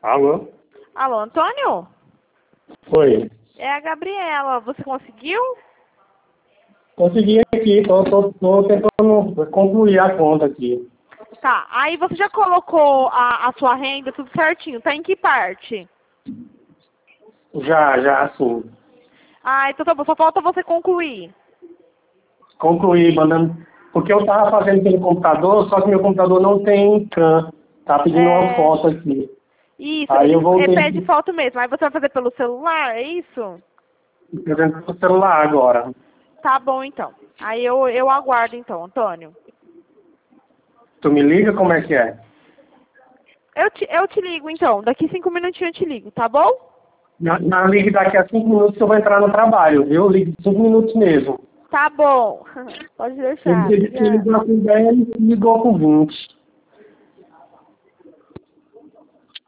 Alô? Alô, Antônio? Oi. É a Gabriela. Você conseguiu? Consegui aqui, tô tentando concluir a conta aqui. Tá. Aí você já colocou a sua renda, tudo certinho. Tá em que parte? Já, sim. Ah, então tá bom. Só falta você concluir. Concluí, mandando. Porque eu tava fazendo pelo computador, só que meu computador não tem CAN. Tá pedindo uma É... foto aqui. Isso, Aí eu ele voltei pede foto mesmo. Aí você vai fazer pelo celular, é isso? no celular agora. Tá bom, então. Aí eu aguardo, então, Antônio. Tu me liga como é que é? Eu te ligo, então. Daqui 5 minutinhos eu te ligo, tá bom? Na ligue daqui a 5 minutos que eu vou entrar no trabalho, viu? Ligue 5 minutos mesmo. Tá bom. Pode deixar. Ele Obrigada. ligou com 10 e ligou com 20.